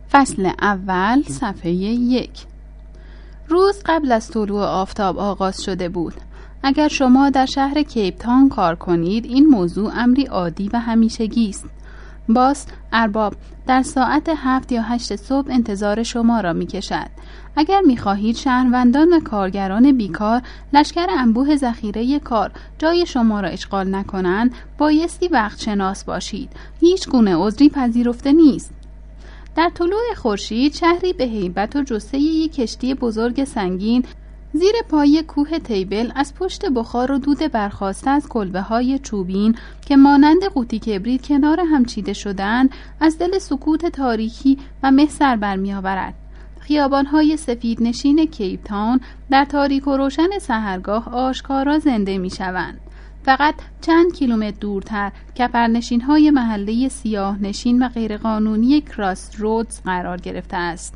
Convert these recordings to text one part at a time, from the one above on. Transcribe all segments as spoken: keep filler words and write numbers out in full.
فصل اول، صفحه یک. روز قبل از طلوع آفتاب آغاز شده بود. اگر شما در شهر کیپ تاون کار کنید، این موضوع امری عادی و همیشگی است. باس ارباب در ساعت هفت یا هشت صبح انتظار شما را می کشد. اگر می خواهید شهروندان و کارگران بیکار لشکر انبوه ذخیره کار جای شما را اشغال نکنند، بایستی وقت شناس باشید. هیچ گونه عذری پذیرفته نیست. در طلوع خورشید شهری به هیبت و جثه یک کشتی بزرگ سنگین زیر پای کوه تیبل از پشت بخار و دود برخاسته از کلبه‌های چوبین که مانند قوطی کبریت کنار هم چیده شدند، از دل سکوت تاریکی و مه سر برمی‌آورد. خیابان‌های سفید نشین کیپ تاون در تاریک و روشن سحرگاه آشکارا زنده می‌شوند. فقط چند کیلومتر دورتر کپرنشین‌های محله سیاه نشین و غیرقانونی کراس رودز قرار گرفته است.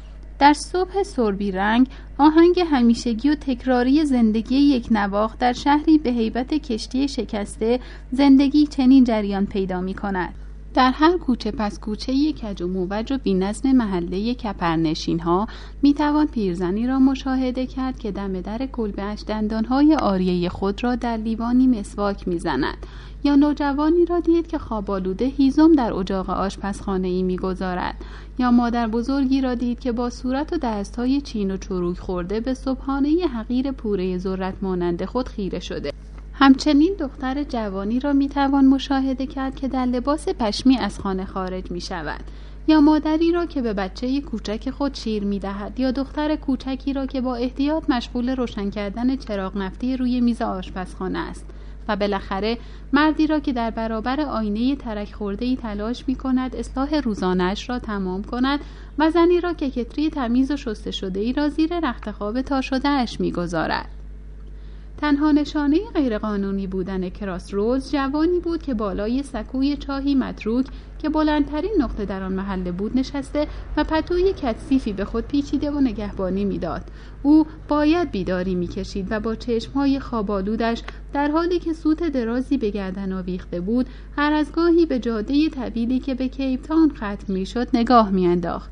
در صبح سربی رنگ، آهنگ همیشگی و تکراری زندگی یک نواخت در شهری به هیبت کشتی شکسته، زندگی چنین جریان پیدا می کند. در هر کوچه پس کوچه یک کج و موج و بی‌نظم محله کپرنشین ها می توان پیرزنی را مشاهده کرد که دم در کلبه‌اش دندانهای آریه خود را در لیوانی مسواک می زند، یا نوجوانی را دید که خوابالوده هیزم در اجاق آشپزخانه‌ای می‌گذارد، یا مادر بزرگی را دید که با صورت و دست‌های چین و چروک خورده به صبحانه حقیر پوره ذرت مانند خود خیره شده. همچنین دختر جوانی را می‌توان مشاهده کرد که در لباس پشمی از خانه خارج می‌شود، یا مادری را که به بچه کوچک خود شیر می‌دهد، یا دختر کوچکی را که با احتیاط مشغول روشن کردن چراغ نفتی روی میز آشپزخانه است. و بالاخره مردی را که در برابر آینه ترک خورده‌ای تلاش می‌کند اصلاح روزانه‌اش را تمام کند، و زنی را که کتری تمیز و شسته شده‌ای را زیر رخت خواب تا شده‌اش می‌گذارد. تنها نشانه غیرقانونی بودن کراس رودز جوانی بود که بالای سکوی چاهی متروک که بلندترین نقطه در آن محله بود نشسته و پتوی کثیفی به خود پیچیده و نگهبانی می‌داد. او باید بیداری می‌کشید و با چشم‌های خواب‌آلودش در حالی که سوت درازی به گردن آویخته بود، هر از گاهی به جاده طویلی که به کیپ تاون ختم می‌شد نگاه می‌انداخت.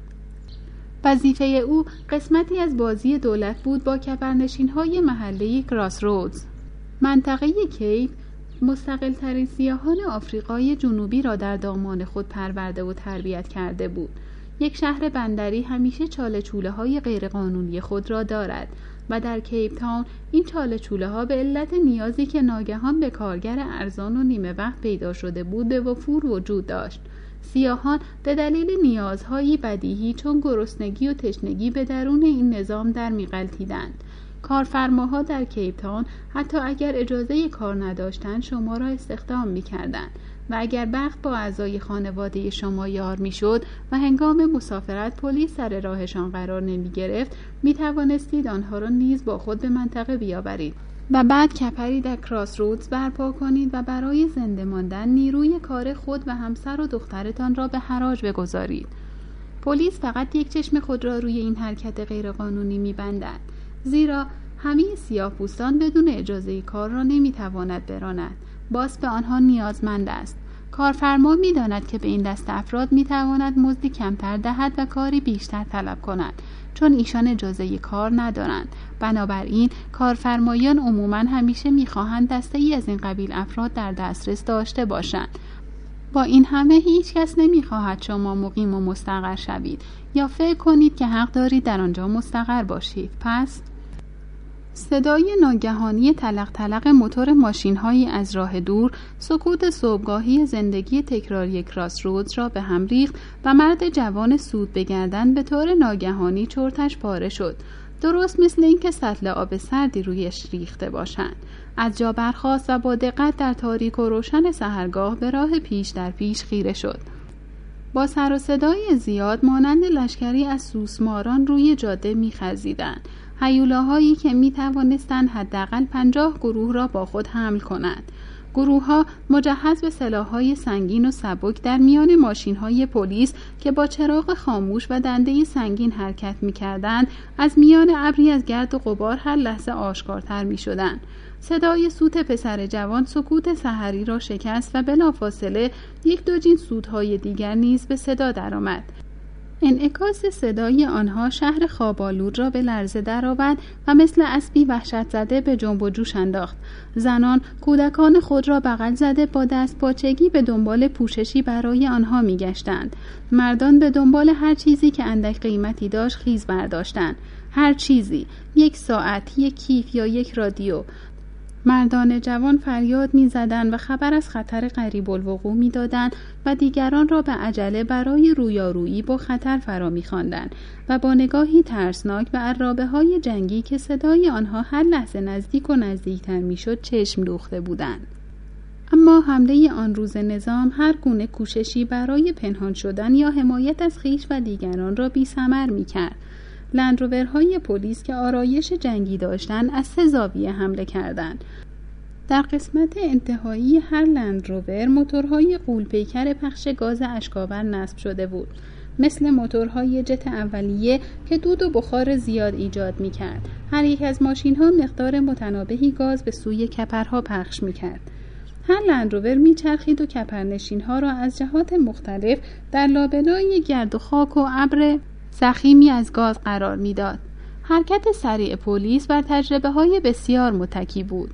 وظیفه او قسمتی از بازی دولت بود با کپرنشین‌های محله کراس رودز. منطقه کیپ مستقل ترین سیاحان آفریقای جنوبی را در دامان خود پرورده و تربیت کرده بود. یک شهر بندری همیشه چاله چوله های غیرقانونی خود را دارد و در کیپ تاون این چاله چوله ها به علت نیازی که ناگهان به کارگر ارزان و نیمه وقت پیدا شده بود به وفور وجود داشت. سیاهان به دلیل نیازهایی بدیهی چون گرسنگی و تشنگی به درون این نظام در می‌غلطیدند. کارفرماها در کیپ تاون حتی اگر اجازه کار نداشتند شما را استخدام می‌کردند و اگر بخت با اعضای خانواده شما یار می‌شد و هنگام مسافرت پلیس سر راهشان قرار نمی‌گرفت، می‌توانستید آنها را نیز با خود به منطقه بیاورید و بعد کپری در کراس رودز برپا کنید و برای زنده ماندن نیروی کار خود و همسر و دخترتان را به حراج بگذارید. پلیس فقط یک چشم خود را روی این حرکت غیرقانونی می‌بندد، زیرا همه سیاه‌پوستان بدون اجازه کار را نمی‌تواند براند. باس به آنها نیازمند است. کارفرما می‌داند که به این دست افراد می‌تواند مزدی کمتر دهد و کاری بیشتر طلب کند، چون ایشان اجازه کار ندارند. بنابراین کارفرمایان عموماً همیشه می‌خواهند دسته‌ای از این قبیل افراد در دسترس داشته باشند. با این همه هیچ کس نمی‌خواهد شما مقیم و مستقر شوید یا فکر کنید که حق دارید در آنجا مستقر باشید. پس صدای ناگهانی تلق تلق موتور ماشین‌هایی از راه دور سکوت صبحگاهی زندگی تکراری کراس رودز را به هم ریخت و مرد جوان سود به گردن به طور ناگهانی چرتش پاره شد، درست مثل اینکه سطل آب سردی رویش ریخته باشند. از جا برخاست و با دقت در تاریک و روشن سحرگاه به راه پیش در پیش خیره شد. با سر و صدای زیاد مانند لشکری از سوسماران روی جاده می‌خزیدند، هیولاهایی که می‌توانستند حداقل پنجاه گروه را با خود حمل کنند. گروه‌ها مجهز به سلاح‌های سنگین و سبک در میان ماشین‌های پلیس که با چراغ خاموش و دنده سنگین حرکت می‌کردند، از میان ابری از گرد و غبار هر لحظه آشکارتر می‌شدند. صدای سوت پسر جوان سکوت سحری را شکست و بلافاصله یک دو جین سوت‌های دیگر نیز به صدا درآمد. انعکاس صدای آنها شهر خواب‌آلود را به لرزه درآورد و مثل اسبی وحشت زده به جنب و جوش انداخت. زنان کودکان خود را بغل زده با دست پاچگی به دنبال پوششی برای آنها می‌گشتند. مردان به دنبال هر چیزی که اندک قیمتی داشت خیز برداشتند. هر چیزی، یک ساعت، یک کیف یا یک رادیو. مردان جوان فریاد می زدند و خبر از خطر قریب الوقوع می دادند و دیگران را به عجله برای رویارویی با خطر فرا می خواندند و با نگاهی ترسناک به عرابه های جنگی که صدای آنها هر لحظه نزدیک و نزدیکتر می شد چشم دوخته بودند. اما حمله آن روز نظام هر گونه کوششی برای پنهان شدن یا حمایت از خویش و دیگران را بی ثمر می کرد. لندروورهای پلیس که آرایش جنگی داشتند از سه زاویه حمله کردند. در قسمت انتهایی هر لندروور موتورهای غول‌پیکر پخش گاز اشک‌آور نصب شده بود، مثل موتورهای جت اولیه که دود و بخار زیاد ایجاد می‌کرد. هر یک از ماشین‌ها مقدار متنابهی گاز به سوی کپرها پخش می‌کرد. هر لندروور میچرخید و کپرنشین‌ها را از جهات مختلف در لابلای گرد و خاک و ابر ضخیمی از گاز قرار میداد. حرکت سریع پلیس بر تجربه‌های بسیار متکی بود.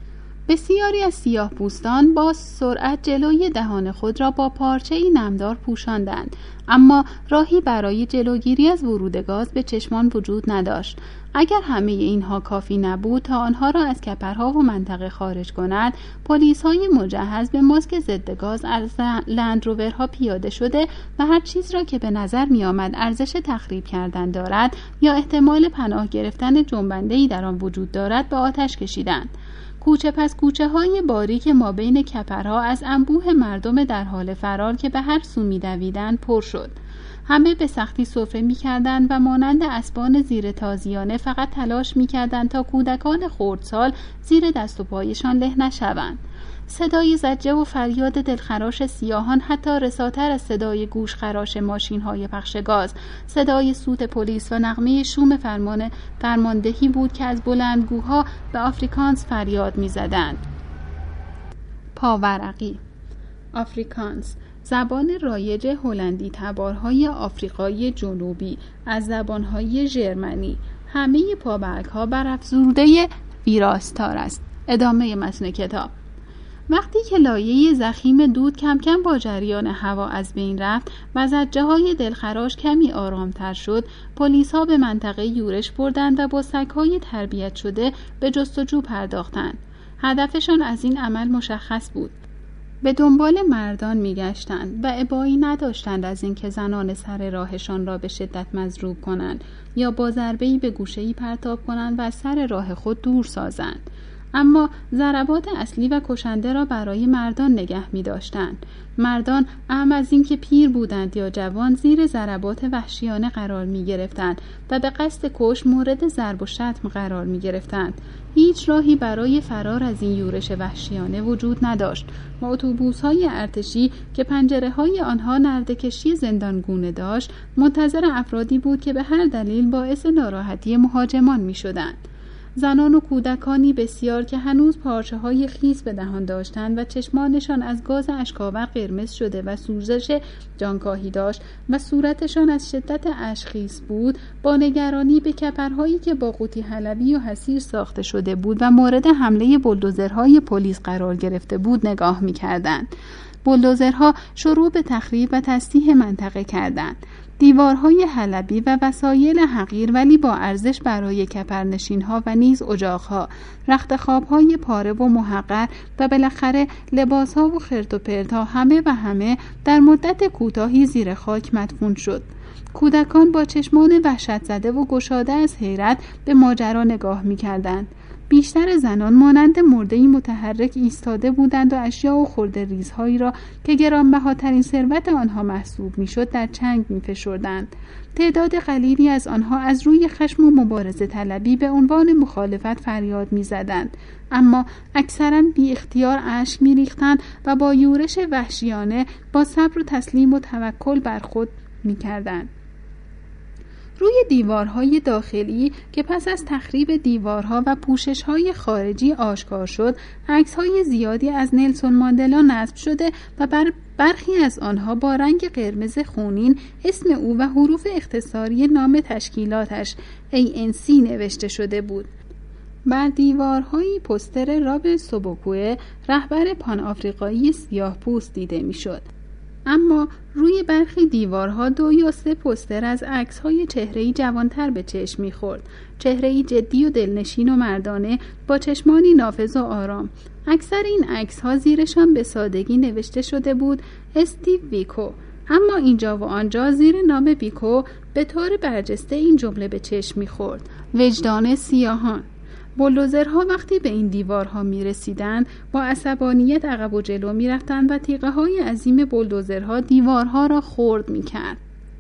بسیاری از سیاه‌پوستان با سرعت جلوی دهان خود را با پارچه‌ای نمدار پوشاندند، اما راهی برای جلوگیری از ورود گاز به چشمان وجود نداشت. اگر همه اینها کافی نبود تا آنها را از کپرها و منطقه خارج کند، پلیس‌های مجهز به ماسک ضد گاز از لندروورها پیاده شده و هر چیز را که به نظر می‌آمد ارزش تخریب کردن دارد یا احتمال پناه گرفتن جنبنده‌ای در آن وجود دارد به آتش کشیدند. کوچه پس کوچه های باریک ما بین کپرها از انبوه مردم در حال فرار که به هر سو می دویدند پر شد. همه به سختی سفره می کردند و مانند اسبان زیر تازیانه فقط تلاش می کردند تا کودکان خردسال زیر دست و پایشان له نشوند. صدای زجه و فریاد دلخراش سیاهان حتی رساتر از صدای گوشخراش ماشین‌های پخش گاز، صدای سوت پلیس و نغمه شوم فرمان فرماندهی بود که از بلندگوها به آفریکانس فریاد می‌زدند. پاورقی، آفریکانس، زبان رایج هلندی تبارهای آفریقای جنوبی از زبانهای ژرمنی. همه پابرگ‌ها بر افزوده ویراستار است. ادامه متن کتاب. وقتی که لایه ضخیم دود کم کم با جریان هوا از بین رفت و زجه‌های دلخراش کمی آرامتر شد، پلیس‌ها به منطقه یورش بردند و با سگ‌های تربیت شده به جستجو پرداختند. هدفشان از این عمل مشخص بود. به دنبال مردان می‌گشتند و ابایی نداشتند از اینکه زنان سر راهشان را به شدت مضروب کنند یا با ضربه‌ای به گوشه‌ای پرتاب کنند و از سر راه خود دور سازند. اما ضربات اصلی و کشنده را برای مردان نگه می داشتند. مردان اهم از این که پیر بودند یا جوان زیر ضربات وحشیانه قرار می گرفتند و به قصد کش مورد ضرب و شتم قرار می گرفتند. هیچ راهی برای فرار از این یورش وحشیانه وجود نداشت و اتوبوس‌های ارتشی که پنجره‌های آنها نرده‌کشی زندانگونه داشت، منتظر افرادی بود که به هر دلیل باعث ناراحتی مهاجمان می شدند. زنان و کودکانی بسیار که هنوز پارچه های خیس به دهان داشتند و چشمانشان از گاز اشک‌آور قرمز شده و سوزش جانکاهی داشت و صورتشان از شدت اشک خیس بود، با نگرانی به کپرهایی که با قوطی حلبی و حصیر ساخته شده بود و مورد حمله بولدوزرهای پلیس قرار گرفته بود نگاه می‌کردند. بولدوزرها شروع به تخریب و تسطیح منطقه کردند. دیوارهای حلبی و وسایل حقیر ولی با ارزش برای کپرنشین‌ها و نیز اجاق‌ها، رخت خواب‌های پاره و محقر و بالاخره لباس‌ها و خرت و پرت‌ها همه و همه در مدت کوتاهی زیر خاک مدفون شد. کودکان با چشمان وحشت زده و گشاده از حیرت به ماجرا نگاه می‌کردند. بیشتر زنان مانند مرده‌ای متحرک ایستاده بودند و اشیاء و خرده ریزهایی را که گرانبهاترین ثروت آنها محسوب میشد در چنگ می‌فشردند. تعداد قلیلی از آنها از روی خشم و مبارزه طلبی به عنوان مخالفت فریاد می‌زدند، اما اکثراً بی اختیار اشک می‌ریختند و با یورش وحشیانه با صبر و تسلیم و توکل بر خود می‌کردند. روی دیوارهای داخلی که پس از تخریب دیوارها و پوشش‌های خارجی آشکار شد، عکس‌های زیادی از نلسون ماندلا نصب شده و بر برخی از آنها با رنگ قرمز خونین اسم او و حروف اختصاری نام تشکیلاتش ای ان سی نوشته شده بود. بر دیوارهایی پوستر رابرت سوبوکوه، رهبر پان آفریقایی سیاه پوست دیده می شد. اما روی برخی دیوارها دو یا سه پوستر از عکس‌های چهره‌ای جوانتر به چشم می‌خورد. چهره‌ای جدی و دلنشین و مردانه با چشمانی نافذ و آرام. اکثر این عکس‌ها زیرشان به سادگی نوشته شده بود استیو بیکو، اما اینجا و آنجا زیر نام بیکو به طور برجسته این جمله به چشم می‌خورد: وجدان سیاهان. بولدوزرها وقتی به این دیوارها می رسیدند با عصبانیت عقب و جلو می رفتند و تیغه های عظیم بولدوزرها دیوارها را خرد می کرد.